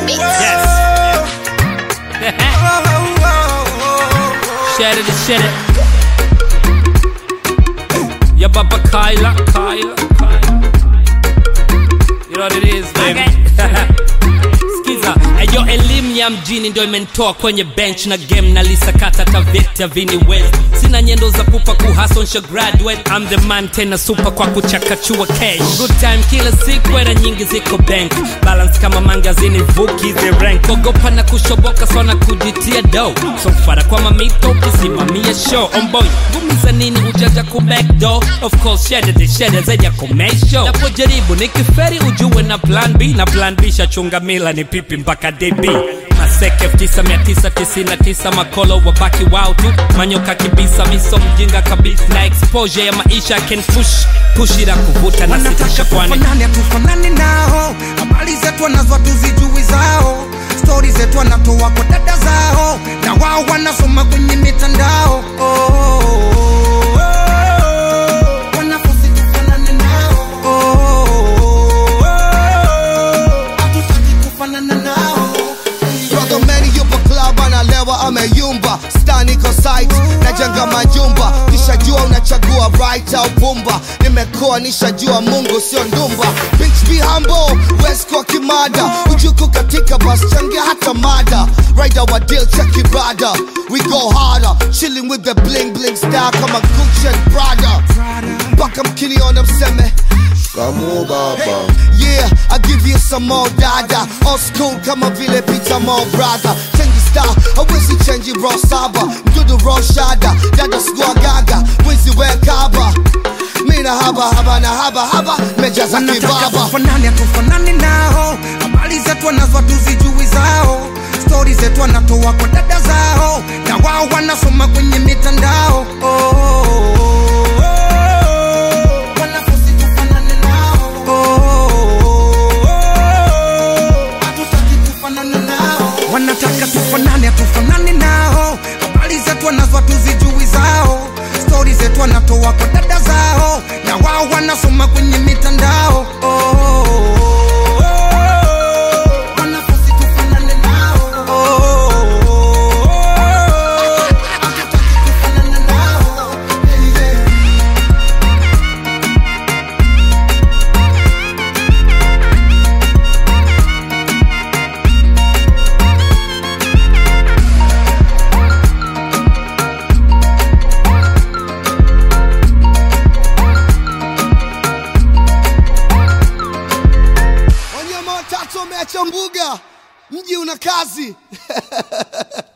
Yes. Share it, share it. Ya baba Kyla. You know what it is, baby. Skiza, ayo elimu ya mjini ndio imenitoa kwenye bench na game na lisakata taveta vini west. Sina nyendo za pupa kuhustle nsha graduate. I'm the man tena super kwa kuchakachua cash. Good time kila siku era nyingi ziko bank. Balance kama magazini vuki the rank. Ogopa na kushoboka sana kujitia dough. So fara kwa mamito kisimamia show. On boy, gumiza nini ujaja ku back door. Of course shedde zaja kumesho. Napojaribu nikiferi ujue na plan B. Na plan B shachunga mila ni pipi mpaka DB. Maseke 1999 makolo wabaki wow tu. Manyoka kibisa miso mjinga kabisa. Na exposure ya maisha can push ila kuvuta na sitisha kwani wanataka tufanane nao. Habari zetu wanazo tuzijui zao. Stories zetu wanatoa kwa dada zao. Na wao wanasoma kwenye mitandao. Wanafusi tufanane nao. Hatutaki kufanana nao. Brother many yupo club analewa ameyumba. Stani ko site najenga majumba. Nishajua unachagua right au pumba. Nimekuwa nishajua Mungu sio ndumba. Bitch be humble, West kwa kimada. Ujuku katika bus changia hata mada. Rider wa deal check ibada. We go harder, chilling with the bling bling style kama Gucci and Prada. Baka mkini on mseme Kamu baba. Yeah, I give you some more dada. Old school kama vile Peter more brother. Change style, hawezi change raw saba. Mdudu raw shada, dada squad gaga. Wizi we kaba. Mina haba mejaza kibaba. Tufanane nao. Habari zetu wanazo tuzijui zao. Stories zetu wanatoa kwa dada zao. Na wao wanasoma kwenye mitandao. Wanafusi tufanane nao. Hatutaki kufanana nao. Wanataka tufanane nao. Habari zetu wanazo tuzijui zao. Stories zetu wanatoa kwa dada zao. Na wao wanasoma kwenye mitandao. Wanafusi tufanane nao. Hatutaki kufanana nao. Wanyama watatu wameacha mbuga. Mji una kazi.